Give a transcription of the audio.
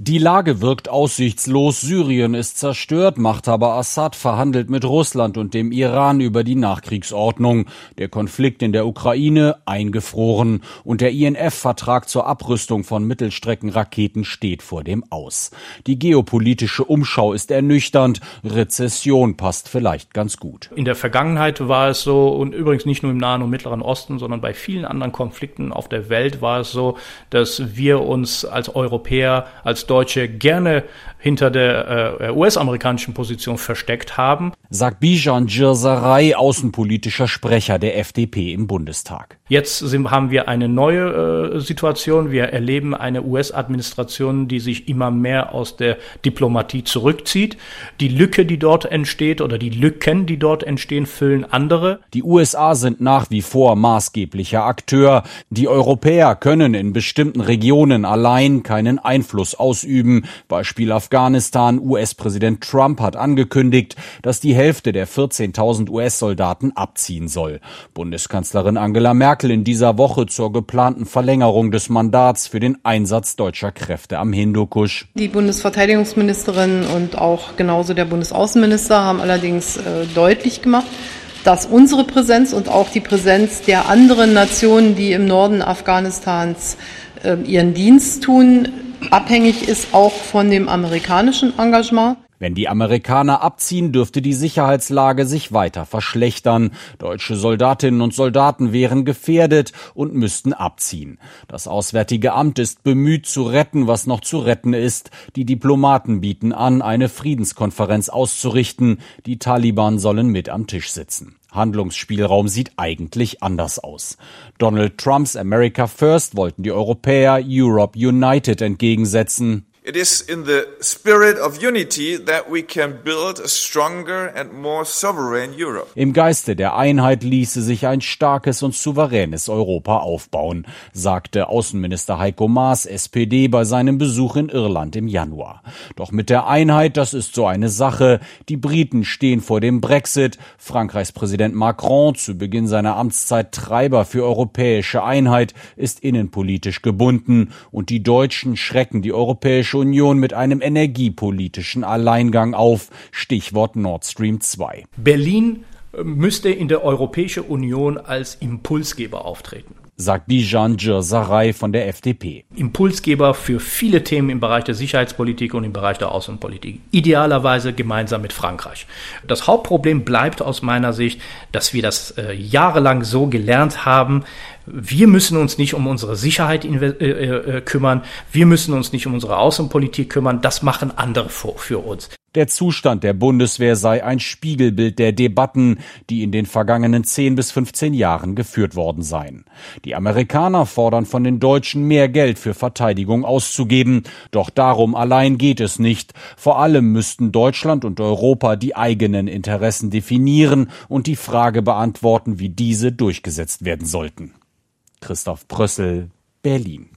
Die Lage wirkt aussichtslos, Syrien ist zerstört, Machthaber Assad verhandelt mit Russland und dem Iran über die Nachkriegsordnung. Der Konflikt in der Ukraine eingefroren und der INF-Vertrag zur Abrüstung von Mittelstreckenraketen steht vor dem Aus. Die geopolitische Umschau ist ernüchternd, Rezession passt vielleicht ganz gut. In der Vergangenheit war es so, und übrigens nicht nur im Nahen und Mittleren Osten, sondern bei vielen anderen Konflikten auf der Welt war es so, dass wir uns als Europäer, als Deutsche gerne hinter der US-amerikanischen Position versteckt haben. Sagt Bijan Girsaray, außenpolitischer Sprecher der FDP im Bundestag. Jetzt haben wir eine neue Situation. Wir erleben eine US-Administration, die sich immer mehr aus der Diplomatie zurückzieht. Die Lücke, die dort entsteht, oder die Lücken, die dort entstehen, füllen andere. Die USA sind nach wie vor maßgeblicher Akteur. Die Europäer können in bestimmten Regionen allein keinen Einfluss ausüben. Beispiel Afghanistan. US-Präsident Trump hat angekündigt, dass die Hälfte der 14.000 US-Soldaten abziehen soll. Bundeskanzlerin Angela Merkel in dieser Woche zur geplanten Verlängerung des Mandats für den Einsatz deutscher Kräfte am Hindukusch. Die Bundesverteidigungsministerin und auch genauso der Bundesaußenminister haben allerdings deutlich gemacht, dass unsere Präsenz und auch die Präsenz der anderen Nationen, die im Norden Afghanistans ihren Dienst tun, abhängig ist auch von dem amerikanischen Engagement. Wenn die Amerikaner abziehen, dürfte die Sicherheitslage sich weiter verschlechtern. Deutsche Soldatinnen und Soldaten wären gefährdet und müssten abziehen. Das Auswärtige Amt ist bemüht zu retten, was noch zu retten ist. Die Diplomaten bieten an, eine Friedenskonferenz auszurichten. Die Taliban sollen mit am Tisch sitzen. Handlungsspielraum sieht eigentlich anders aus. Donald Trumps America First wollten die Europäer Europe United entgegensetzen. It is in the spirit of unity that we can build a stronger and more sovereign Europe. Im Geiste der Einheit ließe sich ein starkes und souveränes Europa aufbauen, sagte Außenminister Heiko Maas, SPD, bei seinem Besuch in Irland im Januar. Doch mit der Einheit, das ist so eine Sache. Die Briten stehen vor dem Brexit. Frankreichs Präsident Macron, zu Beginn seiner Amtszeit Treiber für europäische Einheit, ist innenpolitisch gebunden. Und die Deutschen schrecken die Europäische Union mit einem energiepolitischen Alleingang auf. Stichwort Nord Stream 2. Berlin müsste in der Europäischen Union als Impulsgeber auftreten, sagt Bijan Girsaray von der FDP. Impulsgeber für viele Themen im Bereich der Sicherheitspolitik und im Bereich der Außenpolitik. Idealerweise gemeinsam mit Frankreich. Das Hauptproblem bleibt aus meiner Sicht, dass wir das jahrelang so gelernt haben. Wir müssen uns nicht um unsere Sicherheit kümmern. Wir müssen uns nicht um unsere Außenpolitik kümmern. Das machen andere für uns. Der Zustand der Bundeswehr sei ein Spiegelbild der Debatten, die in den vergangenen 10 bis 15 Jahren geführt worden seien. Die Amerikaner fordern von den Deutschen, mehr Geld für Verteidigung auszugeben. Doch darum allein geht es nicht. Vor allem müssten Deutschland und Europa die eigenen Interessen definieren und die Frage beantworten, wie diese durchgesetzt werden sollten. Christoph Brössel, Berlin.